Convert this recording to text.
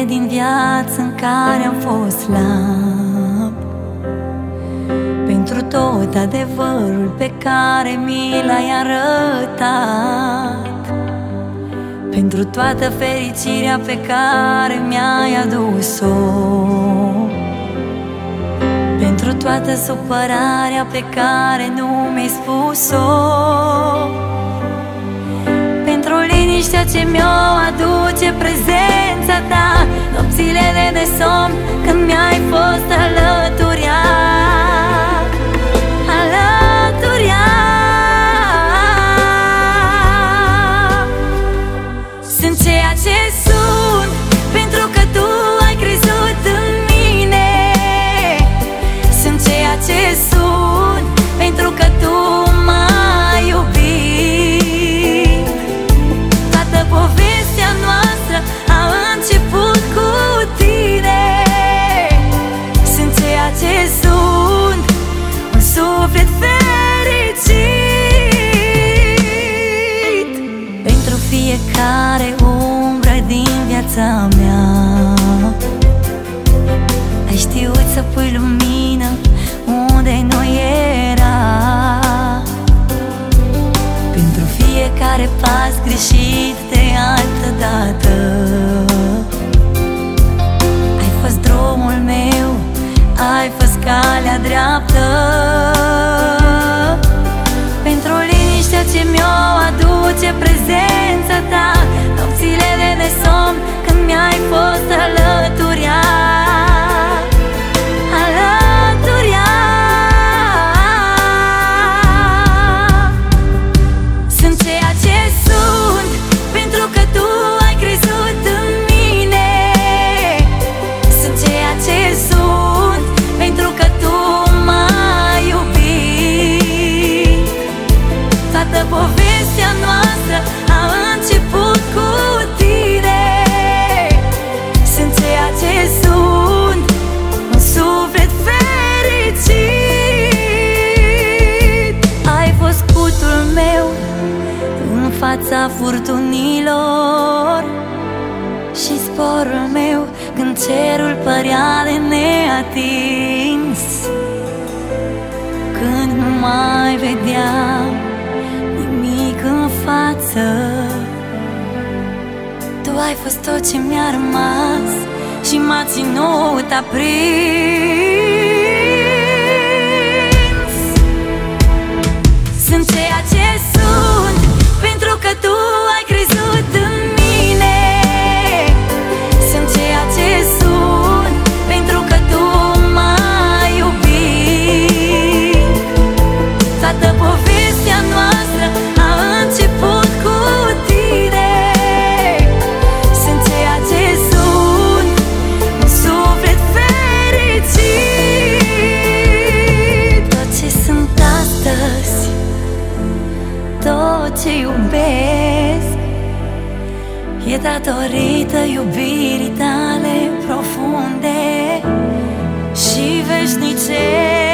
din viață în care am fost slab, pentru tot adevărul pe care mi l-ai arătat, pentru toată fericirea pe care mi-ai adus-o, pentru toată supărarea pe care nu mi-ai spus-o, pentru liniștea ce mi-o aduce prezența ta, nopțile de nesomn când mi-ai fost alături. Sunt ceea ce sunt pentru că tu ai crezut în mine. Sunt ceea ce sunt pentru că tu m-ai iubit. Toată povestea noastră a început cu tine. Sunt ceea ce sunt, un suflet fericit. Pentru fiecare umbră din viața mea ai știut să pui lumină unde nu era. Pentru fiecare pas greșit de altă dată ai fost drumul meu, ai fost calea dreaptă. Pentru liniștea ce mi-o aduce prezența ta, nopțile de nesomn când mi-ai fost alături. Sunt ceea ce sunt pentru că tu ai crezut în mine. Sunt ceea ce sunt pentru că tu m-ai iubit. Toată povestea noastră a început cu tine. Sunt ceea ce sunt, un suflet fericit. Ai fost scutul meu în fața furtunilor și sporul meu când cerul părea de neatins. Când nu mai vedeam nimic în față, tu ai fost tot ce mi-a rămas și m-a ținut aprins. Sunt ceea ce sunt pentru că tu ai crezut în mine. Sunt ceea ce sunt pentru că tu m-ai iubit. Toată povestea noastră a început cu tine. Sunt ceea ce sunt, un suflet fericit. Tot ce sunt astăzi, tot ce iubesc, e datorită iubirii tale profunde și veșnice.